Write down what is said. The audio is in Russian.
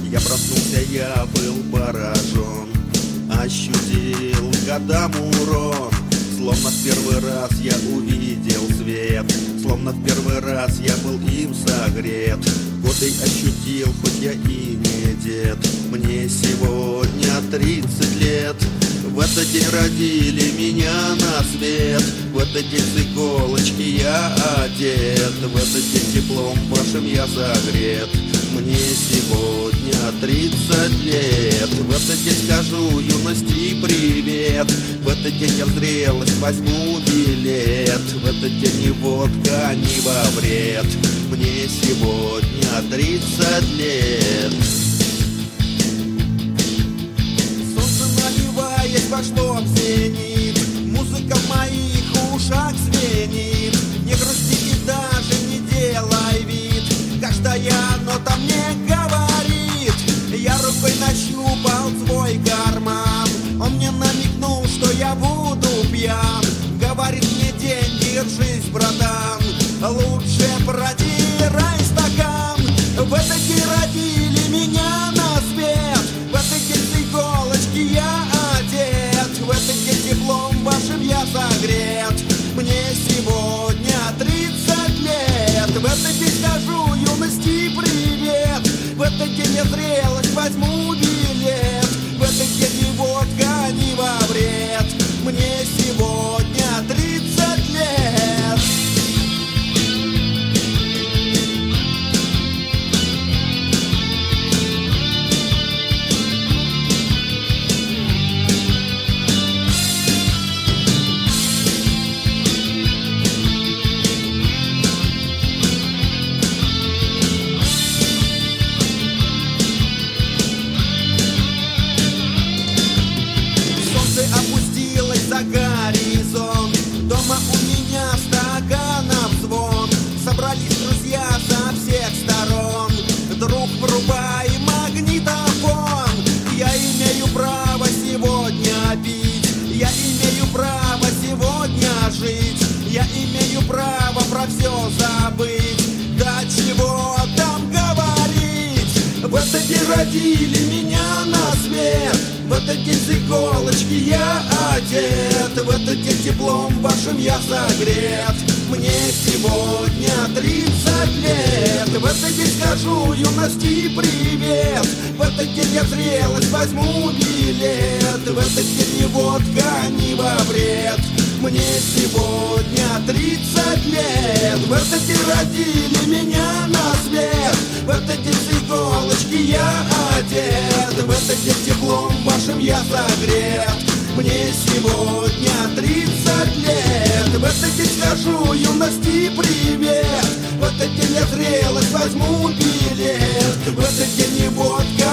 Я проснулся, я был поражен, ощутил годам урон. Словно в первый раз я увидел свет, словно в первый раз я был им согрет. Годы ощутил, хоть я и не дед. Мне сегодня 30 лет. В этот день родили меня на свет. В этот день с иголочки я одет. В этот день теплом вашим я согрет. Мне сегодня 30 лет. В этот день скажу юности привет. В этот день я в зрелость возьму билет. В этот день ни водка, ни во вред. Мне сегодня 30 лет. Солнце, наливаясь, пошло в зенит. Музыка в моих ушах звенит. Не грусти и даже не делай вид. Каждая нота мне говорит. Я рукой нащупал свой карман. Он мне намекнул, что я буду пьян. Говорит мне: день, держись, братан, лучше протирай стакан. В этот день родили меня на свет. В этот день с иголочки я одет. В этот день теплом вашим я согрет. Мне сегодня 30 лет. В этот день скажу юности привет. В этот день я зрелость возьму билет. В этот день ни водка, ни во вред. Мне сегодня 30 лет. Опустилась за горизонт. Дома у меня стаканов звон. Собрались друзья со всех сторон. Друг, врубай магнитофон. Я имею право сегодня пить. Я имею право сегодня жить. Я имею право про все забыть. Да чего там говорить. В этот день родили меня на свет. В этот день с иголочки я одет. В этот день теплом вашим я согрет. Мне сегодня 30 лет. В этот день скажу юности привет. В этот день я в зрелость возьму билет. В этот день ни водка, ни во вред. Мне сегодня 30 лет. В этот день родили меня на свет. В этот день с иголочки я одет. В этот день теплом вашим я согрет. Мне сегодня 30 лет. В этот день скажу юности привет. В этот день я зрелость возьму билет. В этот день ни водка,